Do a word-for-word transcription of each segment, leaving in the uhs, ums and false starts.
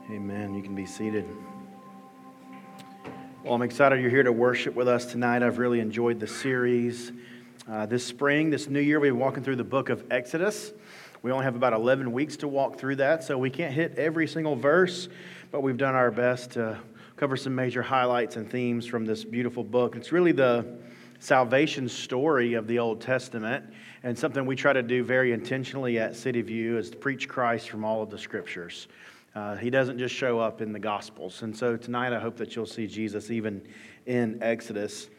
Amen. You can be seated. Well, I'm excited you're here to worship with us tonight. I've really enjoyed the series. Uh, this spring, this new year, we've been walking through the book of Exodus. We only have about eleven weeks to walk through that, so we can't hit every single verse, but we've done our best to cover some major highlights and themes from this beautiful book. It's really the salvation story of the Old Testament, and something we try to do very intentionally at City View is to preach Christ from all of the Scriptures. Uh, he doesn't just show up in the Gospels. And so tonight I hope that you'll see Jesus even in Exodus.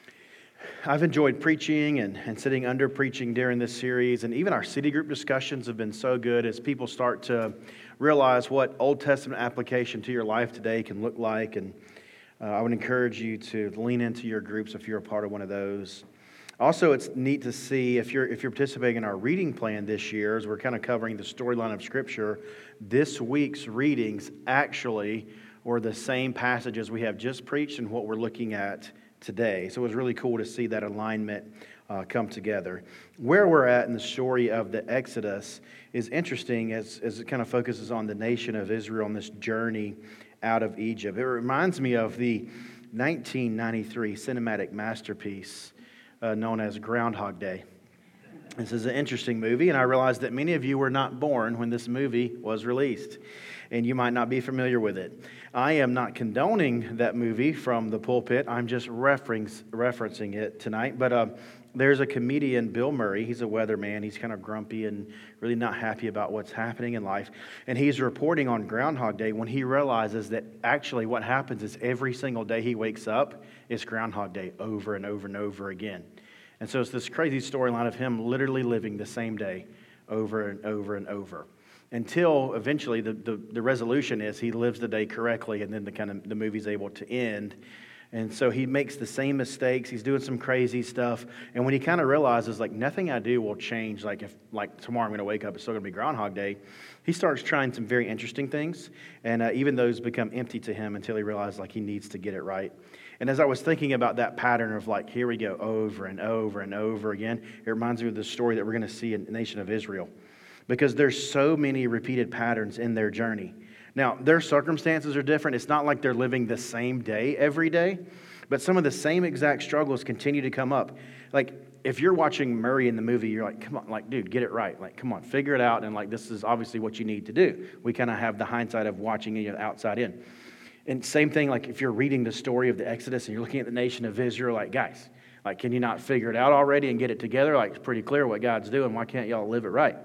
I've enjoyed preaching and, and sitting under preaching during this series, and even our city group discussions have been so good as people start to realize what Old Testament application to your life today can look like. And uh, I would encourage you to lean into your groups if you're a part of one of those. Also, it's neat to see if you're if you're participating in our reading plan this year, as we're kind of covering the storyline of Scripture, this week's readings actually were the same passages we have just preached and what we're looking at today. So it was really cool to see that alignment uh, come together. Where we're at in the story of the Exodus is interesting as, as it kind of focuses on the nation of Israel on this journey out of Egypt. It reminds me of the nineteen ninety-three cinematic masterpiece Uh, known as Groundhog Day. This is an interesting movie, and I realize that many of you were not born when this movie was released, and you might not be familiar with it. I am not condoning that movie from the pulpit. I'm just reference, referencing it tonight. But uh, there's a comedian, Bill Murray. He's a weatherman. He's kind of grumpy and really not happy about what's happening in life. And he's reporting on Groundhog Day when he realizes that actually what happens is every single day he wakes up, it's Groundhog Day over and over and over again. And so it's this crazy storyline of him literally living the same day over and over and over. Until eventually the, the, the resolution is he lives the day correctly, and then the kind of the movie's able to end. And so he makes the same mistakes. He's doing some crazy stuff. And when he kind of realizes, like, nothing I do will change, like if like tomorrow I'm going to wake up, it's still going to be Groundhog Day, he starts trying some very interesting things. And uh, even those become empty to him until he realizes, like, he needs to get it right. And as I was thinking about that pattern of, like, here we go over and over and over again, it reminds me of the story that we're going to see in the nation of Israel. Because there's so many repeated patterns in their journey. Now, their circumstances are different. It's not like they're living the same day every day, but some of the same exact struggles continue to come up. Like, if you're watching Murray in the movie, you're like, come on, like, dude, get it right. Like, come on, figure it out. And, like, this is obviously what you need to do. We kind of have the hindsight of watching it outside in. And same thing, like, if you're reading the story of the Exodus and you're looking at the nation of Israel, like, guys, like, can you not figure it out already and get it together? Like, it's pretty clear what God's doing. Why can't y'all live it right?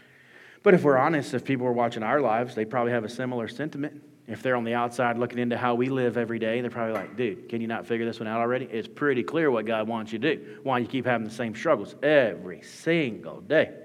But if we're honest, if people were watching our lives, they probably have a similar sentiment. If they're on the outside looking into how we live every day, they're probably like, dude, can you not figure this one out already? It's pretty clear what God wants you to do. Why you keep having the same struggles every single day.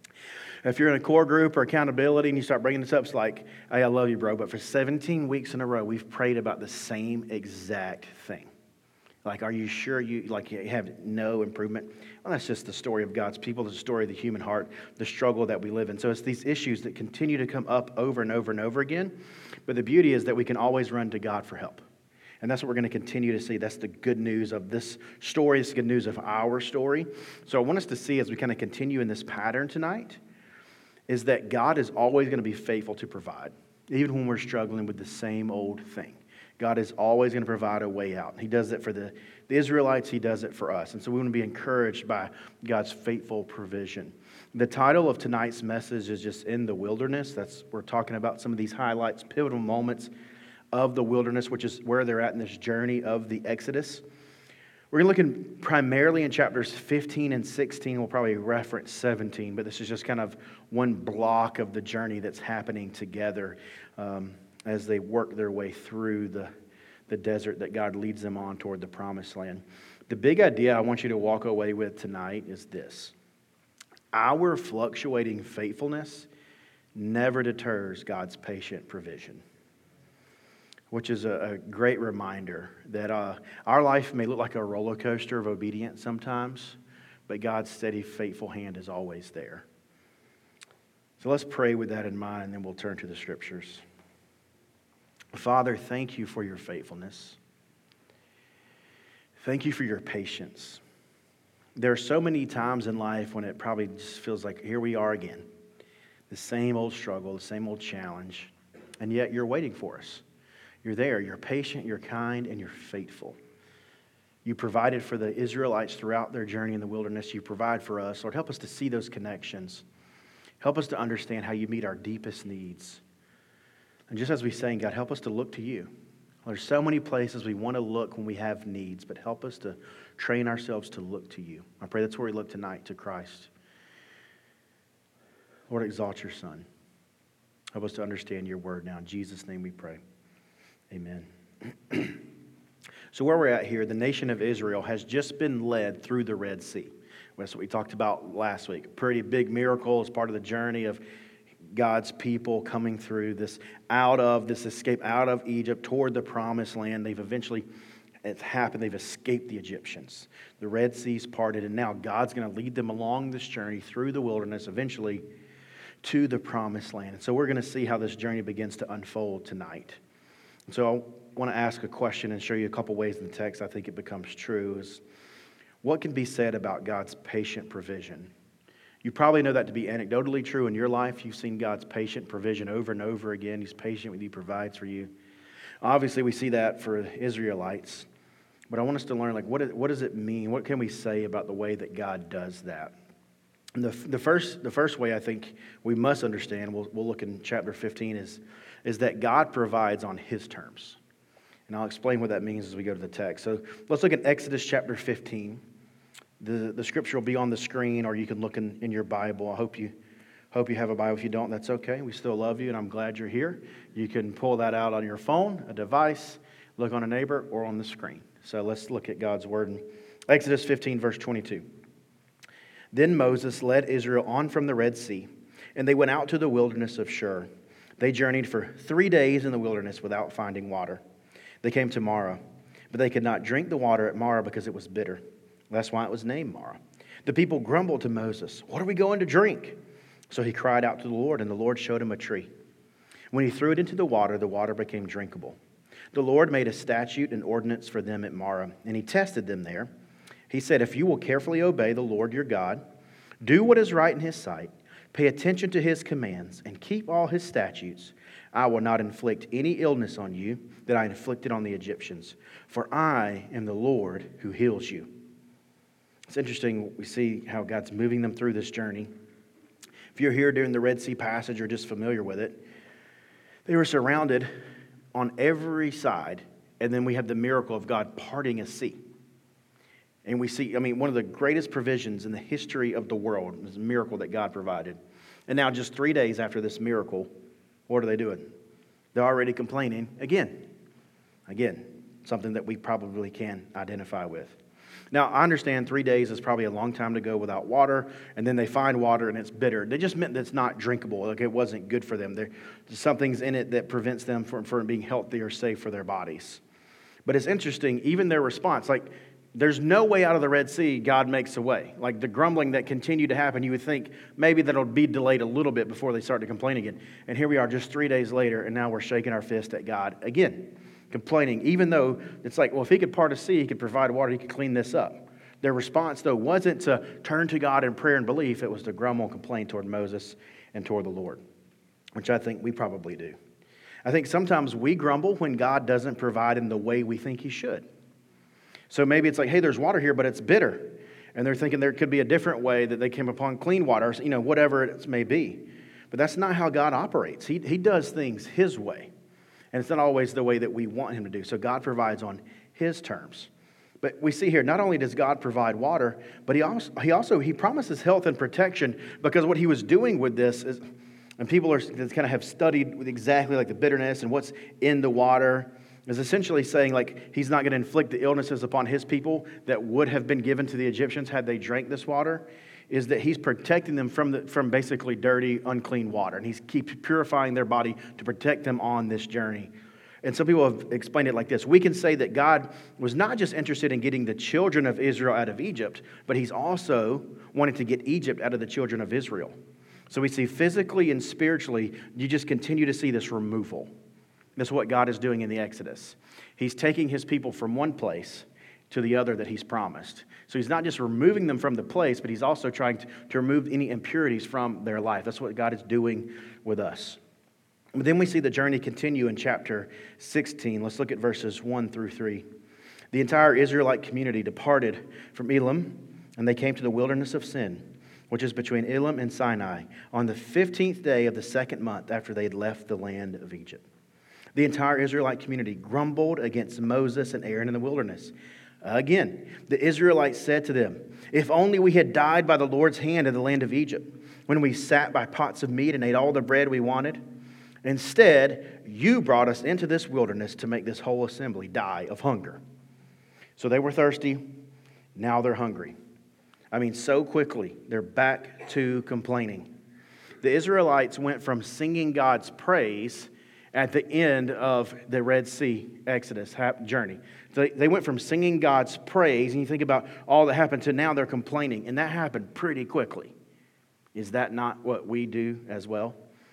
If you're in a core group or accountability and you start bringing this up, it's like, hey, I love you, bro, but for seventeen weeks in a row, we've prayed about the same exact thing. Like, are you sure you like you have no improvement? Well, that's just the story of God's people, the story of the human heart, the struggle that we live in. So it's these issues that continue to come up over and over and over again. But the beauty is that we can always run to God for help. And that's what we're going to continue to see. That's the good news of this story. It's the good news of our story. So I want us to see as we kind of continue in this pattern tonight is that God is always going to be faithful to provide, even when we're struggling with the same old thing. God is always going to provide a way out. He does it for the, the Israelites. He does it for us. And so we want to be encouraged by God's faithful provision. The title of tonight's message is just In the Wilderness. That's we're talking about some of these highlights, pivotal moments of the wilderness, which is where they're at in this journey of the Exodus. We're looking primarily in chapters fifteen and sixteen. We'll probably reference seventeen, but this is just kind of one block of the journey that's happening together. Um, as they work their way through the, the desert that God leads them on toward the promised land. The big idea I want you to walk away with tonight is this. Our fluctuating faithfulness never deters God's patient provision, which is a, a great reminder that uh, our life may look like a roller coaster of obedience sometimes, but God's steady, faithful hand is always there. So let's pray with that in mind, and then we'll turn to the Scriptures. Father, thank you for your faithfulness. Thank you for your patience. There are so many times in life when it probably just feels like here we are again. The same old struggle, the same old challenge. and yet you're waiting for us. You're there, you're patient, you're kind, and you're faithful. You provided for the Israelites throughout their journey in the wilderness. You provide for us. Lord, help us to see those connections. Help us to understand how you meet our deepest needs. And just as we sang, God, help us to look to you. There's so many places we want to look when we have needs, but help us to train ourselves to look to you. I pray that's where we look tonight, to Christ. Lord, exalt your Son. Help us to understand your word now. In Jesus' name we pray. Amen. So where we're at here, the nation of Israel has just been led through the Red Sea. That's what we talked about last week. A pretty big miracle as part of the journey of God's people coming through this out of, this escape out of Egypt toward the promised land. They've eventually, it's happened, they've escaped the Egyptians. The Red Sea's parted, and now God's going to lead them along this journey through the wilderness, eventually to the promised land. And so we're going to see how this journey begins to unfold tonight. And so I want to ask a question and show you a couple ways in the text I think it becomes true. Is what can be said about God's patient provision? You probably know that to be anecdotally true in your life. You've seen God's patient provision over and over again. He's patient with you, provides for you. Obviously, we see that for the Israelites. But I want us to learn, like, what, is, what does it mean? What can we say about the way that God does that? And the, the, first, the first way I think we must understand, we'll, we'll look in chapter fifteen, is, is that God provides on His terms. And I'll explain what that means as we go to the text. So let's look at Exodus chapter fifteen. The, the scripture will be on the screen, or you can look in, in your Bible. I hope you hope you have a Bible. If you don't, that's okay. We still love you, and I'm glad you're here. You can pull that out on your phone, a device, look on a neighbor, or on the screen. So let's look at God's word in Exodus fifteen, verse twenty-two. Then Moses led Israel on from the Red Sea, and they went out to the wilderness of Shur. They journeyed for three days in the wilderness without finding water. They came to Marah, but they could not drink the water at Marah because it was bitter. That's why it was named Marah. The people grumbled to Moses, "What are we going to drink?" So he cried out to the Lord, and the Lord showed him a tree. When he threw it into the water, the water became drinkable. The Lord made a statute and ordinance for them at Marah, and he tested them there. He said, "If you will carefully obey the Lord your God, do what is right in his sight, pay attention to his commands, and keep all his statutes, I will not inflict any illness on you that I inflicted on the Egyptians, for I am the Lord who heals you." It's interesting, we see how God's moving them through this journey. If you're here during the Red Sea passage or just familiar with it, they were surrounded on every side, and then we have the miracle of God parting a sea. And we see, I mean, one of the greatest provisions in the history of the world is a miracle that God provided. And now just three days after this miracle, what are they doing? They're already complaining again. Again, something that we probably can identify with. Now, I understand three days is probably a long time to go without water, and then they find water and it's bitter. They just meant that it's not drinkable, like it wasn't good for them. There's something's in it that prevents them from, from being healthy or safe for their bodies. But it's interesting, even their response, like there's no way out of the Red Sea, God makes a way. Like the grumbling that continued to happen, you would think maybe that'll be delayed a little bit before they start to complain again. And here we are just three days later, and now we're shaking our fist at God again. Complaining, even though it's like, well, if he could part a sea, he could provide water, he could clean this up. Their response, though, wasn't to turn to God in prayer and belief. It was to grumble and complain toward Moses and toward the Lord, which I think we probably do. I think sometimes we grumble when God doesn't provide in the way we think he should. So maybe it's like, hey, there's water here, but it's bitter. And they're thinking there could be a different way that they came upon clean water, you know, whatever it may be. But that's not how God operates. He, he does things his way. And it's not always the way that we want him to do. So God provides on his terms. But we see here, not only does God provide water, but he also he also he promises health and protection, because what he was doing with this is, and people are kind of have studied with exactly like the bitterness and what's in the water, is essentially saying like he's not going to inflict the illnesses upon his people that would have been given to the Egyptians had they drank this water. Is that he's protecting them from the, from basically dirty, unclean water. And he's keeps purifying their body to protect them on this journey. And some people have explained it like this. We can say that God was not just interested in getting the children of Israel out of Egypt, but he's also wanted to get Egypt out of the children of Israel. So we see physically and spiritually, you just continue to see this removal. That's what God is doing in the Exodus. He's taking his people from one place to the other that he's promised. So he's not just removing them from the place, but he's also trying to, to remove any impurities from their life. That's what God is doing with us. But then we see the journey continue in chapter sixteen. Let's look at verses one through three. The entire Israelite community departed from Elim, and they came to the wilderness of Sin, which is between Elim and Sinai, on the fifteenth day of the second month after they had left the land of Egypt. The entire Israelite community grumbled against Moses and Aaron in the wilderness. Again, the Israelites said to them, "If only we had died by the Lord's hand in the land of Egypt, when we sat by pots of meat and ate all the bread we wanted. Instead, you brought us into this wilderness to make this whole assembly die of hunger." So they were thirsty, now they're hungry. I mean, so quickly, they're back to complaining. The Israelites went from singing God's praise at the end of the Red Sea Exodus journey. They, they went from singing God's praise, and you think about all that happened, to now they're complaining, and that happened pretty quickly. Is that not what we do as well?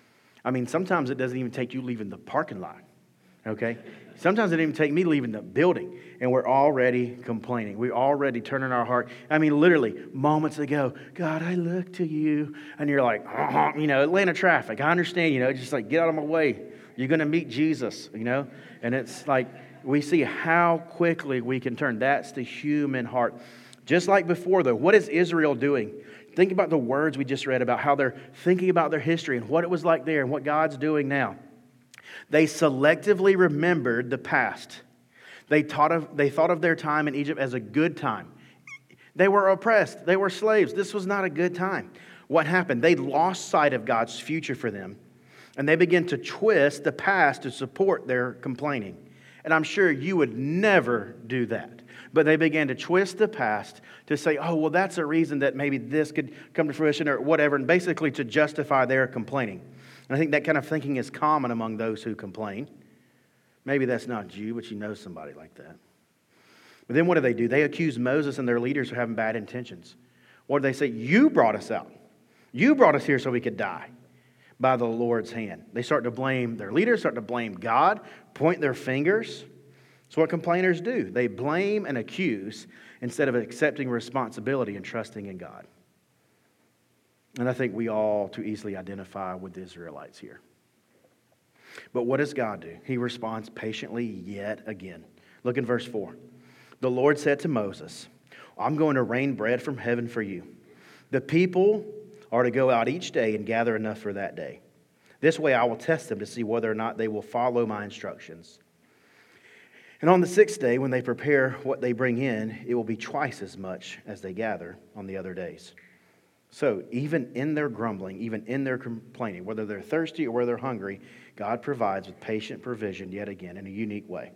I mean, sometimes it doesn't even take you leaving the parking lot, okay? Sometimes it doesn't even take me leaving the building, and we're already complaining. We're already turning our heart. I mean, literally, moments ago, God, I look to you, and you're like, uh-huh, you know, Atlanta traffic, I understand, you know, just like, get out of my way. You're going to meet Jesus, you know? And it's like, we see how quickly we can turn. That's the human heart. Just like before, though, what is Israel doing? Think about the words we just read about how they're thinking about their history and what it was like there and what God's doing now. They selectively remembered the past. They thought of, they thought of their time in Egypt as a good time. They were oppressed. They were slaves. This was not a good time. What happened? They lost sight of God's future for them, and they began to twist the past to support their complaining. And I'm sure you would never do that. But they began to twist the past to say, oh, well, that's a reason that maybe this could come to fruition or whatever, and basically to justify their complaining. And I think that kind of thinking is common among those who complain. Maybe that's not you, but you know somebody like that. But then what do they do? They accuse Moses and their leaders of having bad intentions. What do they say? You brought us out. You brought us here so we could die by the Lord's hand. They start to blame their leaders, start to blame God, point their fingers. It's what complainers do. They blame and accuse instead of accepting responsibility and trusting in God. And I think we all too easily identify with the Israelites here. But what does God do? He responds patiently yet again. Look in verse four. The Lord said to Moses, I'm going to rain bread from heaven for you. The people are to go out each day and gather enough for that day. This way I will test them to see whether or not they will follow my instructions. And on the sixth day, when they prepare what they bring in, it will be twice as much as they gather on the other days. So even in their grumbling, even in their complaining, whether they're thirsty or whether they're hungry, God provides with patient provision yet again in a unique way.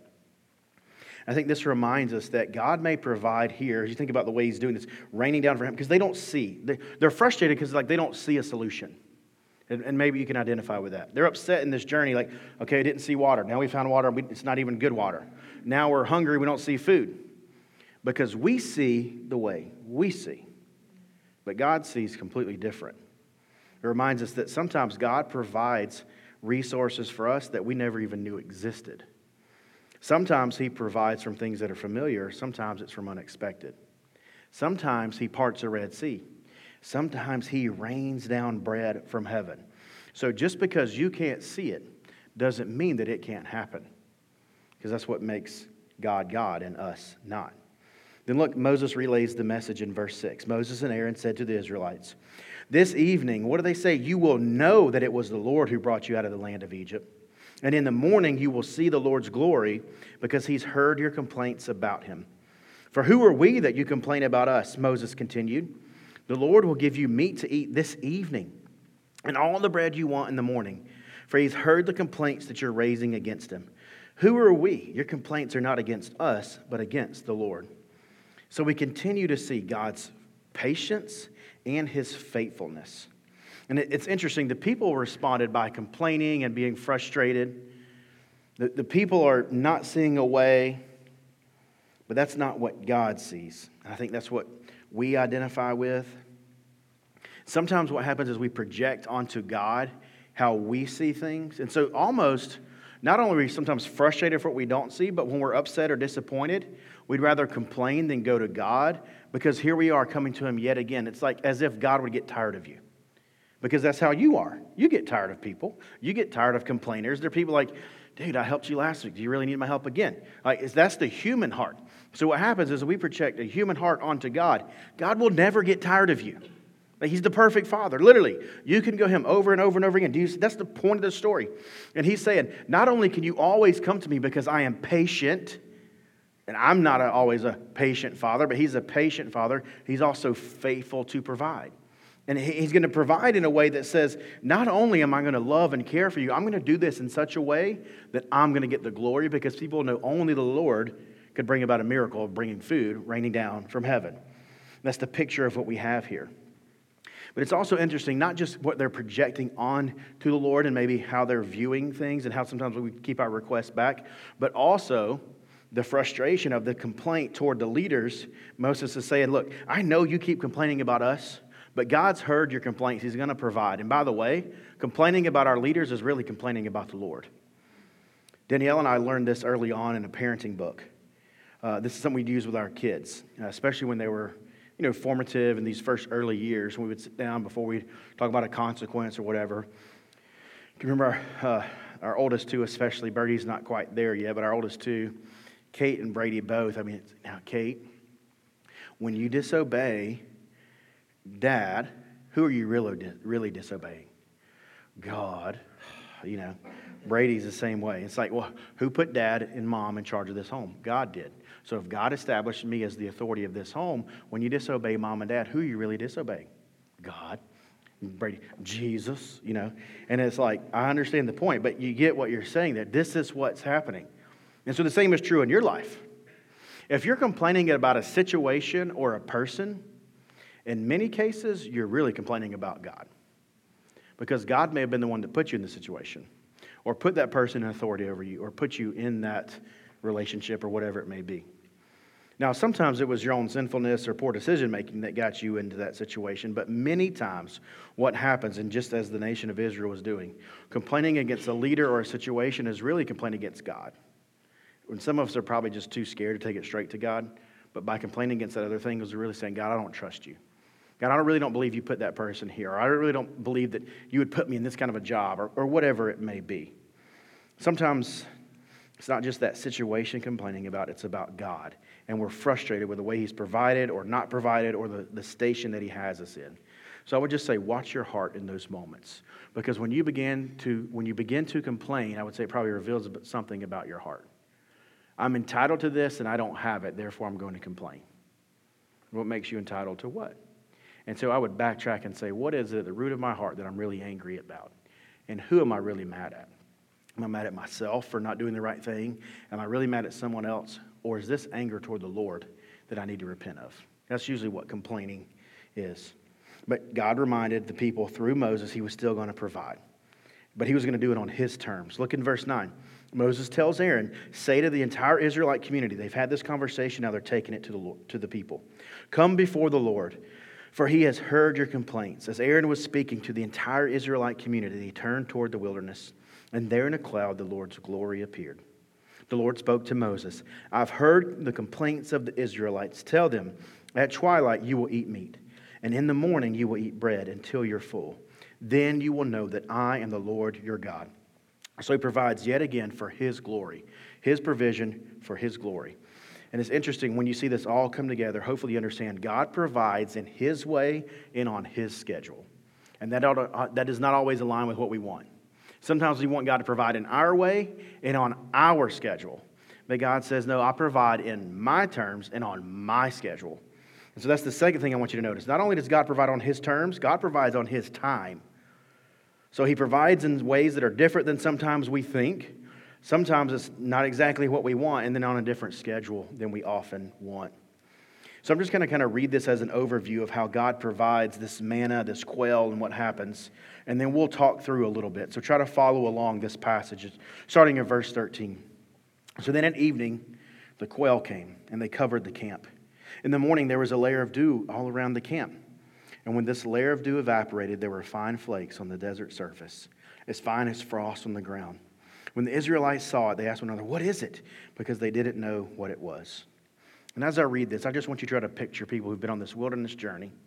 I think this reminds us that God may provide here, as you think about the way He's doing this, raining down for Him, because they don't see. They're frustrated because like they don't see a solution. And maybe you can identify with that. They're upset in this journey, like, okay, I didn't see water. Now we found water. It's not even good water. Now we're hungry. We don't see food. Because we see the way we see. But God sees completely different. It reminds us that sometimes God provides resources for us that we never even knew existed. Sometimes He provides from things that are familiar. Sometimes it's from unexpected. Sometimes He parts the Red Sea. Sometimes He rains down bread from heaven. So just because you can't see it doesn't mean that it can't happen. Because that's what makes God God and us not. Then look, Moses relays the message in verse six. Moses and Aaron said to the Israelites, this evening, what do they say? You will know that it was the Lord who brought you out of the land of Egypt. And in the morning you will see the Lord's glory because He's heard your complaints about Him. For who are we that you complain about us? Moses continued. The Lord will give you meat to eat this evening and all the bread you want in the morning, for He's heard the complaints that you're raising against Him. Who are we? Your complaints are not against us, but against the Lord. So we continue to see God's patience and His faithfulness. And it's interesting, the people responded by complaining and being frustrated. The, the people are not seeing a way, but that's not what God sees. I think that's what we identify with. Sometimes what happens is we project onto God how we see things. And so almost, not only are we sometimes frustrated for what we don't see, but when we're upset or disappointed, we'd rather complain than go to God, because here we are coming to Him yet again. It's like as if God would get tired of you. Because that's how you are. You get tired of people. You get tired of complainers. There are people like, dude, I helped you last week. Do you really need my help again? Like, that's the human heart. So what happens is we project a human heart onto God. God will never get tired of you. Like, He's the perfect Father. Literally, you can go to Him over and over and over again. Do you, that's the point of the story. And He's saying, not only can you always come to me because I am patient, and I'm not a, always a patient Father, but He's a patient Father. He's also faithful to provide. And He's going to provide in a way that says, not only am I going to love and care for you, I'm going to do this in such a way that I'm going to get the glory, because people know only the Lord could bring about a miracle of bringing food raining down from heaven. That's the picture of what we have here. But it's also interesting, not just what they're projecting on to the Lord and maybe how they're viewing things and how sometimes we keep our requests back, but also the frustration of the complaint toward the leaders. Moses is saying, look, I know you keep complaining about us, but God's heard your complaints. He's going to provide. And by the way, complaining about our leaders is really complaining about the Lord. Danielle and I learned this early on in a parenting book. Uh, this is something we use with our kids, uh, especially when they were, you know, formative in these first early years, when we would sit down before we talk about a consequence or whatever. You can remember our, uh, our oldest two, especially, Birdie's not quite there yet, but our oldest two, Kate and Brady both. I mean, it's, now, Kate, when you disobey Dad, who are you really, really disobeying? God. You know, Brady's the same way. It's like, well, who put Dad and Mom in charge of this home? God did. So if God established me as the authority of this home, when you disobey Mom and Dad, who are you really disobeying? God. Brady, Jesus, you know. And it's like, I understand the point, but you get what you're saying, that this is what's happening. And so the same is true in your life. If you're complaining about a situation or a person, in many cases, you're really complaining about God. Because God may have been the one that put you in the situation, or put that person in authority over you, or put you in that relationship, or whatever it may be. Now, sometimes it was your own sinfulness or poor decision-making that got you into that situation, but many times what happens, and just as the nation of Israel was doing, complaining against a leader or a situation is really complaining against God. When some of us are probably just too scared to take it straight to God, but by complaining against that other thing, is really saying, God, I don't trust you. God, I really don't believe you put that person here. Or I really don't believe that you would put me in this kind of a job, or, or whatever it may be. Sometimes it's not just that situation complaining about, it's about God. And we're frustrated with the way He's provided or not provided, or the, the station that He has us in. So I would just say, watch your heart in those moments. Because when you begin to when you begin to complain, I would say it probably reveals something about your heart. I'm entitled to this and I don't have it, therefore I'm going to complain. What makes you entitled to what? And so I would backtrack and say, what is it at the root of my heart that I'm really angry about? And who am I really mad at? Am I mad at myself for not doing the right thing? Am I really mad at someone else? Or is this anger toward the Lord that I need to repent of? That's usually what complaining is. But God reminded the people through Moses He was still going to provide. But He was going to do it on His terms. Look in verse nine. Moses tells Aaron, say to the entire Israelite community, they've had this conversation, now they're taking it to the Lord, to the people. Come before the Lord, for He has heard your complaints. As Aaron was speaking to the entire Israelite community, he turned toward the wilderness, and there in a cloud the Lord's glory appeared. The Lord spoke to Moses, I've heard the complaints of the Israelites. Tell them, at twilight you will eat meat, and in the morning you will eat bread until you're full. Then you will know that I am the Lord your God. So He provides yet again for His glory, His provision for His glory. And it's interesting when you see this all come together, hopefully you understand God provides in His way and on His schedule. And that, ought to, that does not always align with what we want. Sometimes we want God to provide in our way and on our schedule. But God says, no, I provide in my terms and on my schedule. And so that's the second thing I want you to notice. Not only does God provide on His terms, God provides on His time. So He provides in ways that are different than sometimes we think. Sometimes it's not exactly what we want, and then on a different schedule than we often want. So I'm just going to kind of read this as an overview of how God provides this manna, this quail, and what happens. And then we'll talk through a little bit. So try to follow along this passage, starting in verse thirteen. So then at evening, the quail came, and they covered the camp. In the morning, there was a layer of dew all around the camp. And when this layer of dew evaporated, there were fine flakes on the desert surface, as fine as frost on the ground. When the Israelites saw it, they asked one another, what is it? Because they didn't know what it was. And as I read this, I just want you to try to picture people who've been on this wilderness journey,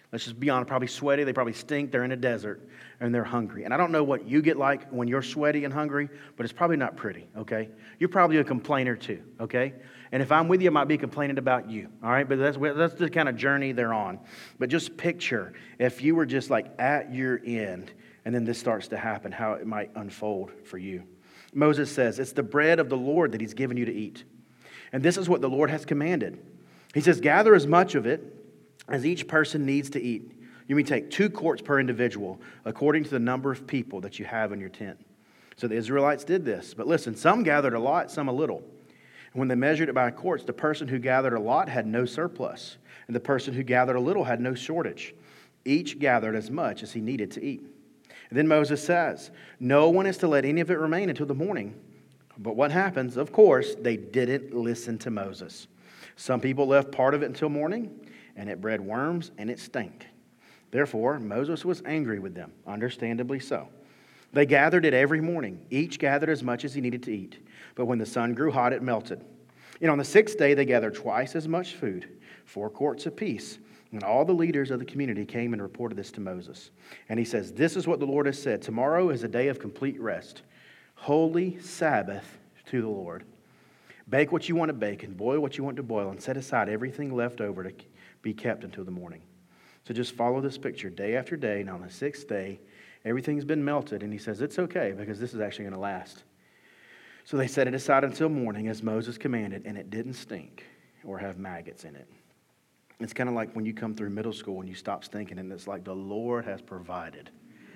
Let's just be honest, probably sweaty. They probably stink. They're in a desert and they're hungry. And I don't know what you get like when you're sweaty and hungry, but it's probably not pretty, okay? You're probably a complainer too, okay? And if I'm with you, I might be complaining about you, all right? But that's, that's the kind of journey they're on. But just picture if you were just like at your end and then this starts to happen, how it might unfold for you. Moses says, it's the bread of the Lord that he's given you to eat. And this is what the Lord has commanded. He says, gather as much of it as each person needs to eat. You may take two quarts per individual, according to the number of people that you have in your tent. So the Israelites did this. But listen, some gathered a lot, some a little. And when they measured it by quarts, the person who gathered a lot had no surplus, and the person who gathered a little had no shortage. Each gathered as much as he needed to eat. And then Moses says, no one is to let any of it remain until the morning. But what happens? Of course, they didn't listen to Moses. Some people left part of it until morning, and it bred worms, and it stank. Therefore, Moses was angry with them, understandably so. They gathered it every morning. Each gathered as much as he needed to eat. But when the sun grew hot, it melted. And on the sixth day, they gathered twice as much food, four quarts apiece. And all the leaders of the community came and reported this to Moses. And he says, this is what the Lord has said. Tomorrow is a day of complete rest, holy Sabbath to the Lord. Bake what you want to bake and boil what you want to boil, and set aside everything left over to be kept until the morning. So just follow this picture day after day. And on the sixth day, everything's been melted. And he says, it's okay because this is actually going to last. So they set it aside until morning as Moses commanded, and it didn't stink or have maggots in it. It's kind of like when you come through middle school and you stop stinking, and it's like the Lord has provided.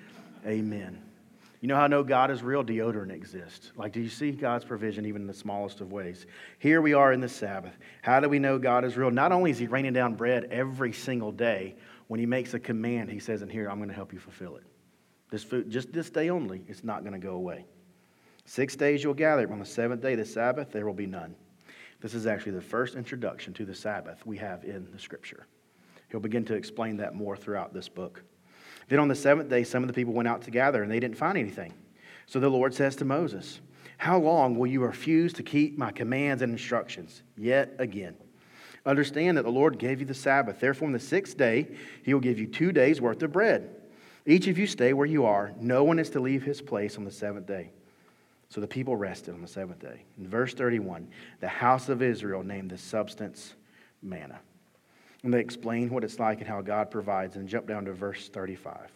Amen. You know how I know God is real? Deodorant exists. Like, do you see God's provision even in the smallest of ways? Here we are in the Sabbath. How do we know God is real? Not only is he raining down bread every single day, when he makes a command, he says, in here, I'm going to help you fulfill it. This food, just this day only, it's not going to go away. Six days you'll gather. On the seventh day, the Sabbath, there will be none. This is actually the first introduction to the Sabbath we have in the Scripture. He'll begin to explain that more throughout this book. Then on the seventh day, some of the people went out to gather, and they didn't find anything. So the Lord says to Moses, how long will you refuse to keep my commands and instructions? Yet again, understand that the Lord gave you the Sabbath. Therefore, on the sixth day, he will give you two days' worth of bread. Each of you stay where you are. No one is to leave his place on the seventh day. So the people rested on the seventh day. In verse thirty-one, the house of Israel named the substance manna. And they explain what it's like and how God provides. And jump down to verse thirty-five.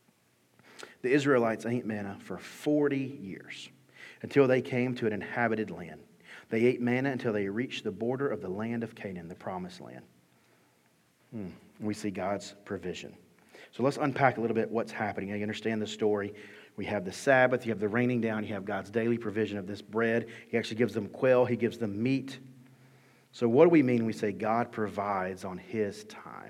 The Israelites ate manna for forty years until they came to an inhabited land. They ate manna until they reached the border of the land of Canaan, the promised land. Hmm. We see God's provision. So let's unpack a little bit what's happening. You understand the story. We have the Sabbath, you have the raining down, you have God's daily provision of this bread. He actually gives them quail, he gives them meat. So what do we mean when we say God provides on his time?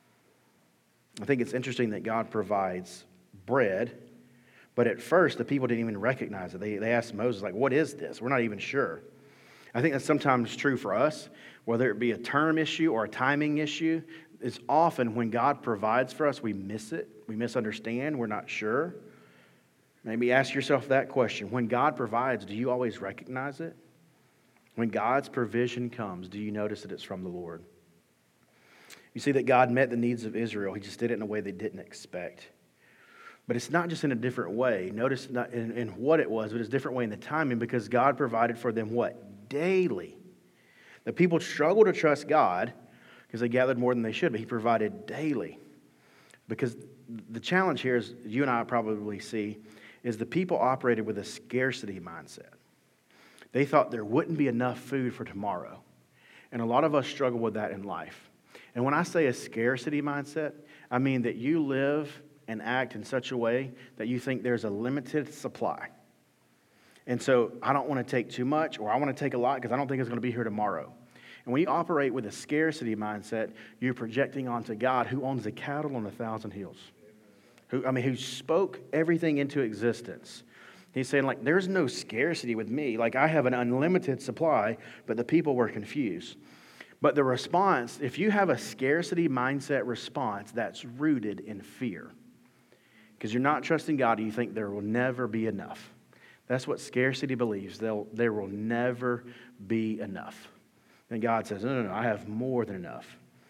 I think it's interesting that God provides bread, but at first the people didn't even recognize it. They, they asked Moses, like, what is this? We're not even sure. I think that's sometimes true for us, whether it be a term issue or a timing issue. It's often when God provides for us, we miss it. We misunderstand. We're not sure. Maybe ask yourself that question. When God provides, do you always recognize it? When God's provision comes, do you notice that it's from the Lord? You see that God met the needs of Israel. He just did it in a way they didn't expect. But it's not just in a different way. Notice not in, in what it was, but it's a different way in the timing because God provided for them what? Daily. The people struggled to trust God because they gathered more than they should, but he provided daily. Because the challenge here is, you and I probably see, is the people operated with a scarcity mindset. They thought there wouldn't be enough food for tomorrow. And a lot of us struggle with that in life. And when I say a scarcity mindset, I mean that you live and act in such a way that you think there's a limited supply. And so I don't want to take too much, or I want to take a lot because I don't think it's going to be here tomorrow. And when you operate with a scarcity mindset, you're projecting onto God, who owns the cattle on a thousand hills. Who, I mean, who spoke everything into existence. He's saying, like, there's no scarcity with me. Like, I have an unlimited supply, but the people were confused. But the response, if you have a scarcity mindset response, that's rooted in fear. Because you're not trusting God and you think there will never be enough. That's what scarcity believes. They'll, there will never be enough. And God says, no, no, no, I have more than enough.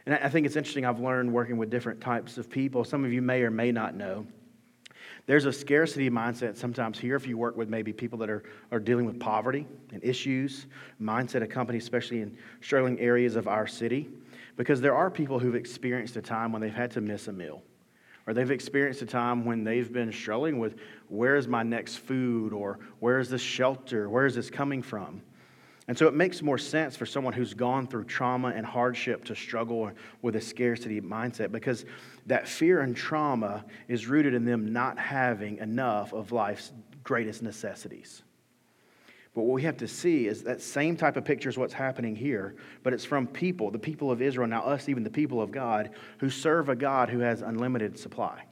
And I think it's interesting, I've learned working with different types of people. Some of you may or may not know. There's a scarcity mindset sometimes here if you work with maybe people that are, are dealing with poverty and issues, mindset of companies, especially in struggling areas of our city. Because there are people who've experienced a time when they've had to miss a meal. Or they've experienced a time when they've been struggling with, where is my next food? Or where is this shelter? Where is this coming from? And so it makes more sense for someone who's gone through trauma and hardship to struggle with a scarcity mindset, because that fear and trauma is rooted in them not having enough of life's greatest necessities. But what we have to see is that same type of picture is what's happening here, but it's from people, the people of Israel, now us, even the people of God, who serve a God who has unlimited supply.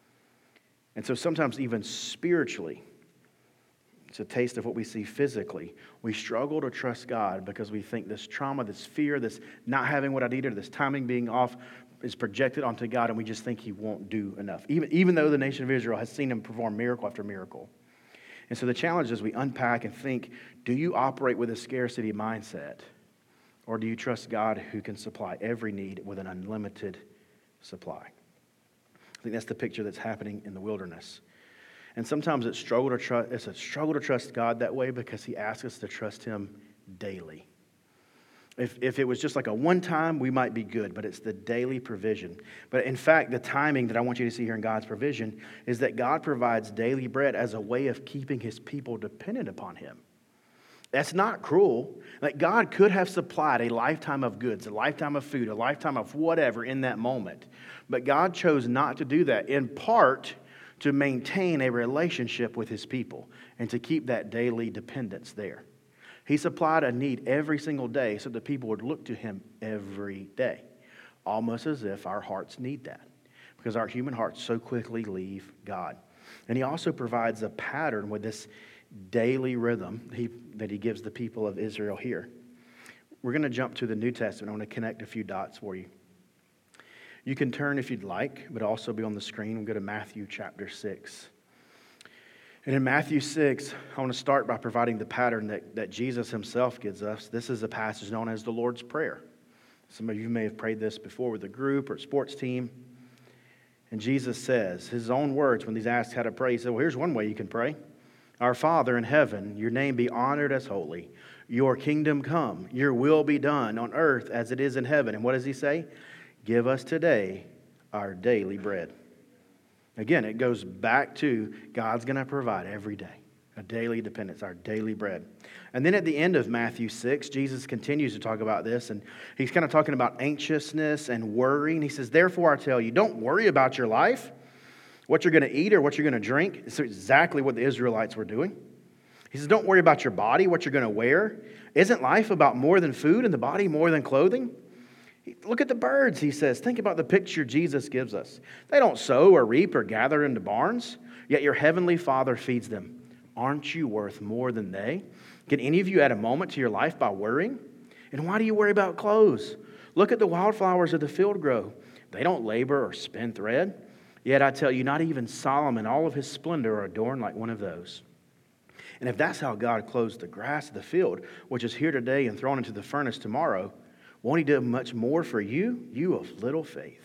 And so sometimes even spiritually, it's a taste of what we see physically. We struggle to trust God because we think this trauma, this fear, this not having what I needed, this timing being off is projected onto God, and we just think He won't do enough, even, even though the nation of Israel has seen Him perform miracle after miracle. And so the challenge is we unpack and think, do you operate with a scarcity mindset, or do you trust God who can supply every need with an unlimited supply? I think that's the picture that's happening in the wilderness. And sometimes it's struggle to trust, it's a struggle to trust God that way because He asks us to trust Him daily. If, if it was just like a one time, we might be good, but it's the daily provision. But in fact, the timing that I want you to see here in God's provision is that God provides daily bread as a way of keeping His people dependent upon Him. That's not cruel. Like, God could have supplied a lifetime of goods, a lifetime of food, a lifetime of whatever in that moment. But God chose not to do that, in part to maintain a relationship with His people and to keep that daily dependence there. He supplied a need every single day so that people would look to Him every day, almost as if our hearts need that, because our human hearts so quickly leave God. And He also provides a pattern with this daily rhythm he, that He gives the people of Israel here. We're going to jump to the New Testament. I want to connect a few dots for you. You can turn if you'd like, but also be on the screen. We'll go to Matthew chapter six. And in Matthew six, I want to start by providing the pattern that, that Jesus Himself gives us. This is a passage known as the Lord's Prayer. Some of you may have prayed this before with a group or sports team. And Jesus says, His own words, when He's asked how to pray, He said, well, here's one way you can pray. Our Father in heaven, your name be honored as holy. Your kingdom come. Your will be done on earth as it is in heaven. And what does He say? Give us today our daily bread. Again, it goes back to God's going to provide every day a daily dependence, our daily bread. And then at the end of Matthew six, Jesus continues to talk about this, and He's kind of talking about anxiousness and worry. And He says, therefore I tell you, don't worry about your life, what you're going to eat or what you're going to drink. It's exactly what the Israelites were doing. He says, don't worry about your body, what you're going to wear. Isn't life about more than food and the body more than clothing? Look at the birds, He says. Think about the picture Jesus gives us. They don't sow or reap or gather into barns, yet your heavenly Father feeds them. Aren't you worth more than they? Can any of you add a moment to your life by worrying? And why do you worry about clothes? Look at the wildflowers of the field grow. They don't labor or spin thread. Yet I tell you, not even Solomon, all of his splendor, are adorned like one of those. And if that's how God clothes the grass of the field, which is here today and thrown into the furnace tomorrow, won't He do much more for you, you of little faith?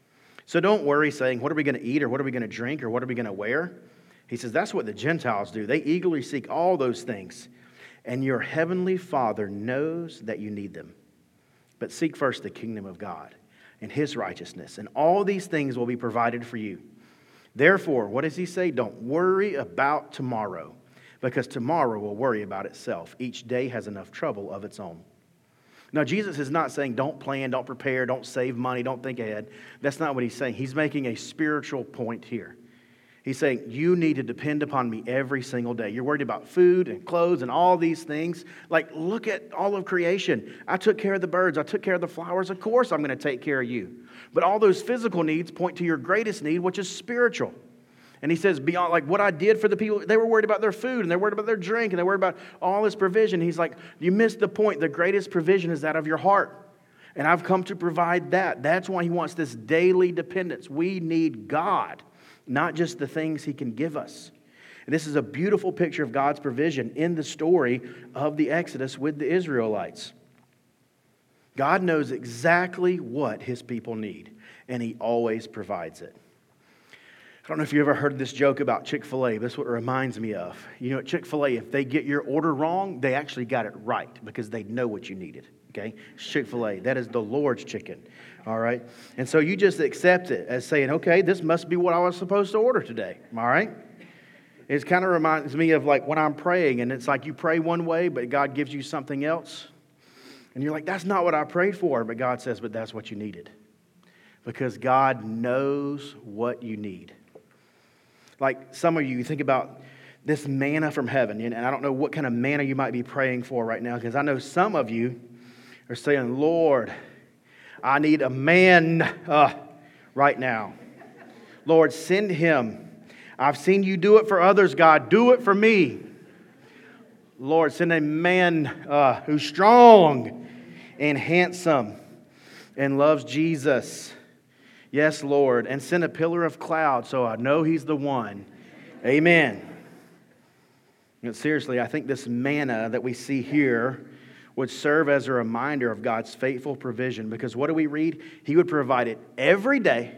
So don't worry saying, what are we going to eat, or what are we going to drink, or what are we going to wear? He says that's what the Gentiles do. They eagerly seek all those things. And your heavenly Father knows that you need them. But seek first the kingdom of God and His righteousness, and all these things will be provided for you. Therefore, what does He say? Don't worry about tomorrow, because tomorrow will worry about itself. Each day has enough trouble of its own. Now, Jesus is not saying don't plan, don't prepare, don't save money, don't think ahead. That's not what He's saying. He's making a spiritual point here. He's saying you need to depend upon me every single day. You're worried about food and clothes and all these things. Like, look at all of creation. I took care of the birds. I took care of the flowers. Of course I'm going to take care of you. But all those physical needs point to your greatest need, which is spiritual. And He says, beyond like what I did for the people, they were worried about their food, and they're worried about their drink, and they're worried about all this provision. He's like, you missed the point. The greatest provision is that of your heart. And I've come to provide that. That's why He wants this daily dependence. We need God, not just the things He can give us. And this is a beautiful picture of God's provision in the story of the Exodus with the Israelites. God knows exactly what His people need, and He always provides it. I don't know if you ever heard this joke about Chick-fil-A. That's what it reminds me of. You know, at Chick-fil-A, if they get your order wrong, they actually got it right because they know what you needed. Okay? Chick-fil-A. That is the Lord's chicken. All right? And so you just accept it as saying, okay, this must be what I was supposed to order today. All right? It kind of reminds me of like when I'm praying, and it's like you pray one way, but God gives you something else. And you're like, that's not what I prayed for. But God says, but that's what you needed. Because God knows what you need. Like some of you, you think about this manna from heaven. And I don't know what kind of manna you might be praying for right now. Because I know some of you are saying, Lord, I need a man uh, right now. Lord, send him. I've seen you do it for others, God. Do it for me. Lord, send a man uh, who's strong and handsome and loves Jesus. Yes, Lord. And send a pillar of cloud so I know He's the one. Amen. But seriously, I think this manna that we see here would serve as a reminder of God's faithful provision. Because what do we read? He would provide it every day.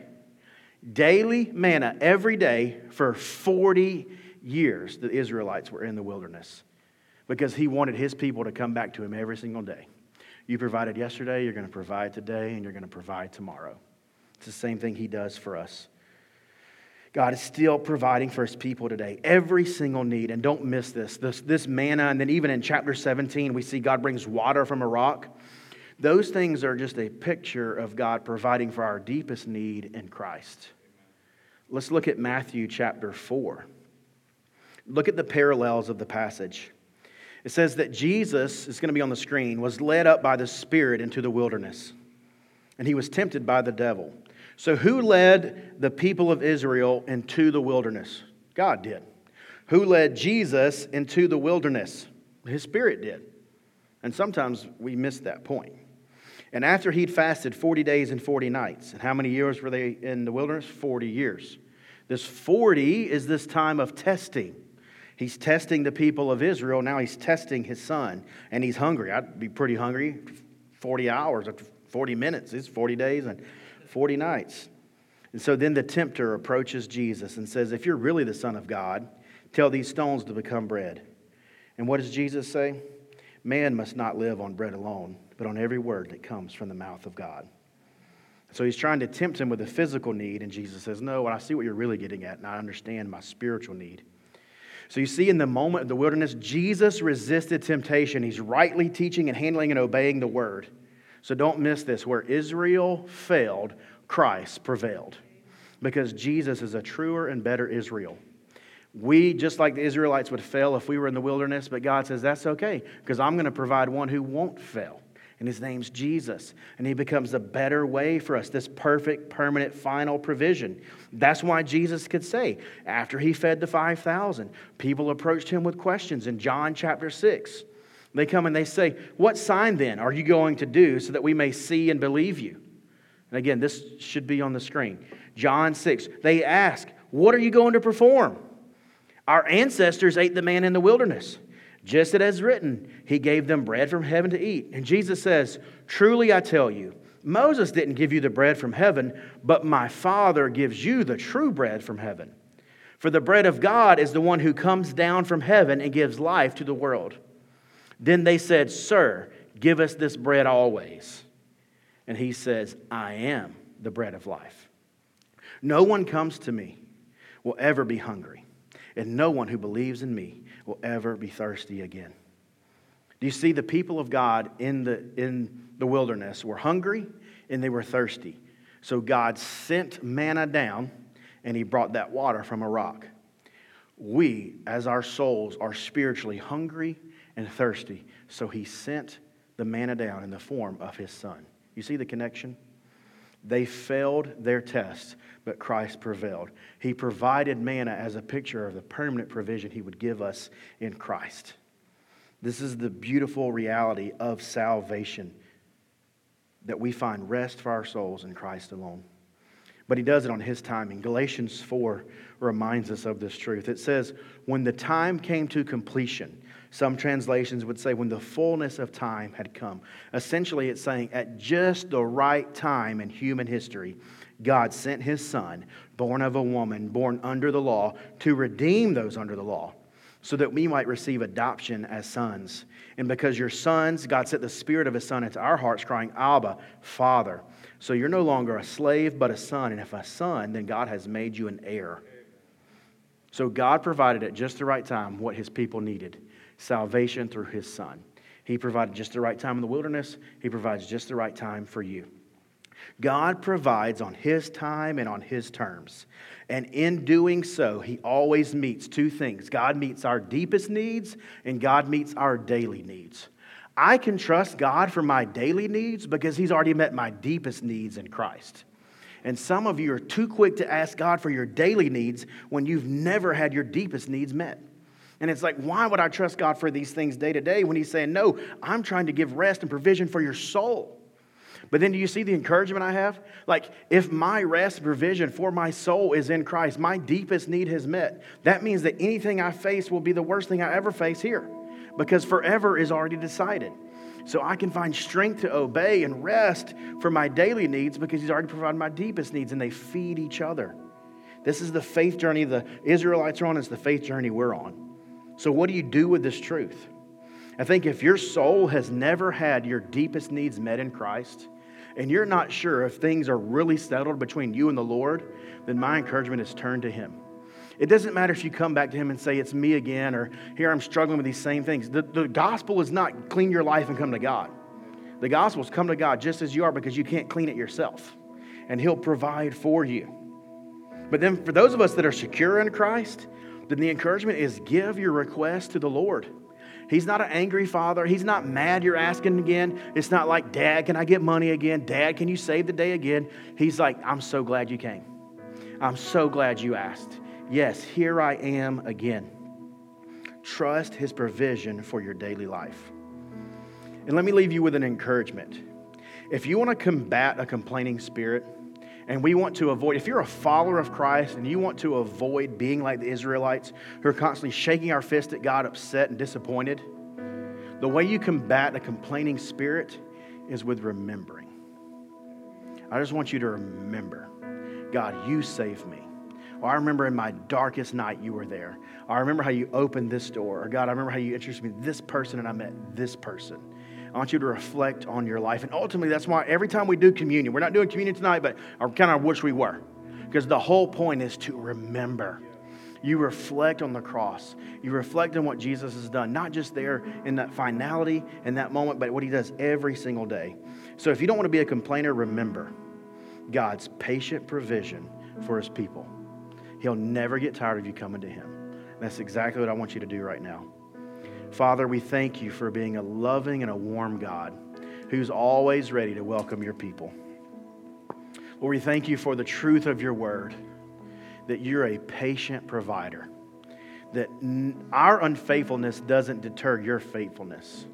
Daily manna every day for forty years the Israelites were in the wilderness because He wanted His people to come back to Him every single day. You provided yesterday, you're going to provide today, and you're going to provide tomorrow. It's the same thing He does for us. God is still providing for His people today, every single need. And don't miss this. This, this manna, and then even in chapter seventeen, we see God brings water from a rock. Those things are just a picture of God providing for our deepest need in Christ. Let's look at Matthew chapter four. Look at the parallels of the passage. It says that Jesus, is going to be on the screen, was led up by the Spirit into the wilderness. And He was tempted by the devil. So who led the people of Israel into the wilderness? God did. Who led Jesus into the wilderness? His Spirit did. And sometimes we miss that point. And after he'd fasted forty days and forty nights, and how many years were they in the wilderness? forty years. This forty is this time of testing. He's testing the people of Israel. Now He's testing His Son. And He's hungry. I'd be pretty hungry. forty hours, forty minutes. It's forty days and forty nights. And so then the tempter approaches Jesus and says, if you're really the Son of God, tell these stones to become bread. And what does Jesus say? Man must not live on bread alone, but on every word that comes from the mouth of God. So He's trying to tempt him with a physical need, and Jesus says, no, I see what you're really getting at, and I understand my spiritual need. So you see in the moment of the wilderness, Jesus resisted temptation. He's rightly teaching and handling and obeying the word. So don't miss this. Where Israel failed, Christ prevailed. Because Jesus is a truer and better Israel. We, just like the Israelites, would fail if we were in the wilderness, but God says, that's okay, because I'm going to provide one who won't fail. And His name's Jesus. And He becomes a better way for us, this perfect, permanent, final provision. That's why Jesus could say, after He fed the five thousand, people approached Him with questions in John chapter six. They come and they say, what sign then are you going to do so that we may see and believe you? And again, this should be on the screen. John six, they ask, what are you going to perform? Our ancestors ate the manna in the wilderness. Just as written, He gave them bread from heaven to eat. And Jesus says, truly I tell you, Moses didn't give you the bread from heaven, but my Father gives you the true bread from heaven. For the bread of God is the one who comes down from heaven and gives life to the world. Then they said, Sir, give us this bread always. And He says, I am the bread of life. No one comes to me will ever be hungry, and no one who believes in me will ever be thirsty again. Do you see the people of God in the, in the wilderness were hungry and they were thirsty? So God sent manna down and He brought that water from a rock. We, as our souls, are spiritually hungry and thirsty. So He sent the manna down in the form of His Son. You see the connection? They failed their test, but Christ prevailed. He provided manna as a picture of the permanent provision He would give us in Christ. This is the beautiful reality of salvation, that we find rest for our souls in Christ alone. But He does it on His timing. Galatians four reminds us of this truth. It says, when the time came to completion, Some translations would say when the fullness of time had come. Essentially, it's saying at just the right time in human history, God sent His Son, born of a woman, born under the law, to redeem those under the law, so that we might receive adoption as sons. And because you're sons, God sent the Spirit of His Son into our hearts, crying, Abba, Father. So you're no longer a slave, but a son. And if a son, then God has made you an heir. So God provided at just the right time what His people needed. Salvation through His Son. He provided just the right time in the wilderness. He provides just the right time for you. God provides on His time and on His terms. And in doing so, He always meets two things. God meets our deepest needs, and God meets our daily needs. I can trust God for my daily needs because He's already met my deepest needs in Christ. And some of you are too quick to ask God for your daily needs when you've never had your deepest needs met. And it's like, why would I trust God for these things day to day when He's saying, no, I'm trying to give rest and provision for your soul. But then do you see the encouragement I have? Like, if my rest and provision for my soul is in Christ, my deepest need has met, that means that anything I face will be the worst thing I ever face here, because forever is already decided. So I can find strength to obey and rest for my daily needs because He's already provided my deepest needs, and they feed each other. This is the faith journey the Israelites are on. It's the faith journey we're on. So what do you do with this truth? I think if your soul has never had your deepest needs met in Christ, and you're not sure if things are really settled between you and the Lord, then my encouragement is turn to Him. It doesn't matter if you come back to Him and say, it's me again, or here I'm struggling with these same things. The, the gospel is not clean your life and come to God. The gospel is come to God just as you are because you can't clean it yourself. And He'll provide for you. But then for those of us that are secure in Christ, then the encouragement is give your request to the Lord. He's not an angry Father. He's not mad you're asking again. It's not like, Dad, can I get money again? Dad, can you save the day again? He's like, I'm so glad you came. I'm so glad you asked. Yes, here I am again. Trust His provision for your daily life. And let me leave you with an encouragement. If you want to combat a complaining spirit, and we want to avoid, if you're a follower of Christ and you want to avoid being like the Israelites who are constantly shaking our fist at God, upset and disappointed, the way you combat a complaining spirit is with remembering. I just want you to remember, God, you saved me. Or I remember in my darkest night you were there. Or I remember how you opened this door. Or God, I remember how you introduced me to this person and I met this person. I want you to reflect on your life. And ultimately, that's why every time we do communion, we're not doing communion tonight, but I kind of wish we were. Because the whole point is to remember. You reflect on the cross. You reflect on what Jesus has done, not just there in that finality, in that moment, but what He does every single day. So if you don't want to be a complainer, remember God's patient provision for His people. He'll never get tired of you coming to Him. And that's exactly what I want you to do right now. Father, we thank You for being a loving and a warm God who's always ready to welcome Your people. Lord, we thank You for the truth of Your word, that You're a patient provider, that our unfaithfulness doesn't deter Your faithfulness.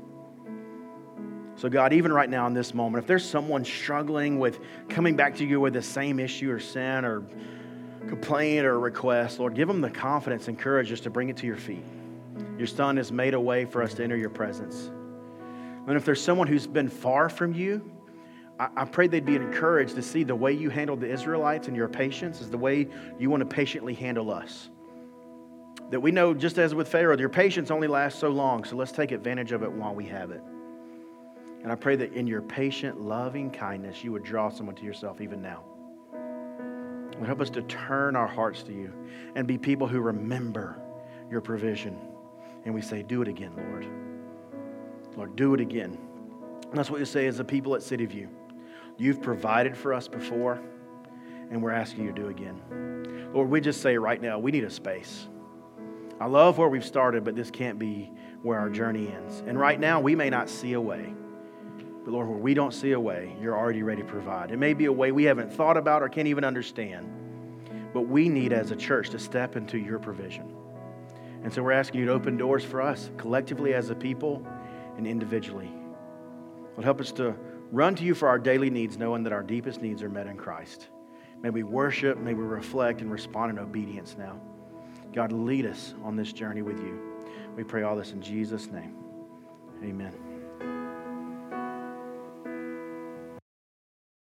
So God, even right now in this moment, if there's someone struggling with coming back to You with the same issue or sin or complaint or request, Lord, give them the confidence and courage just to bring it to Your feet. Your Son has made a way for us to enter Your presence. And if there's someone who's been far from You, I, I pray they'd be encouraged to see the way You handled the Israelites and Your patience is the way You want to patiently handle us. That we know, just as with Pharaoh, Your patience only lasts so long, so let's take advantage of it while we have it. And I pray that in Your patient, loving kindness, You would draw someone to Yourself even now. Lord, help us to turn our hearts to You and be people who remember Your provision. And we say, do it again, Lord. Lord, do it again. And that's what You say as a people at City View. You've provided for us before, and we're asking You to do again. Lord, we just say right now, we need a space. I love where we've started, but this can't be where our journey ends. And right now, we may not see a way. But Lord, where we don't see a way, You're already ready to provide. It may be a way we haven't thought about or can't even understand. But we need as a church to step into Your provision. And so we're asking You to open doors for us, collectively as a people and individually. Lord, help us to run to You for our daily needs, knowing that our deepest needs are met in Christ. May we worship, may we reflect and respond in obedience now. God, lead us on this journey with You. We pray all this in Jesus' name. Amen.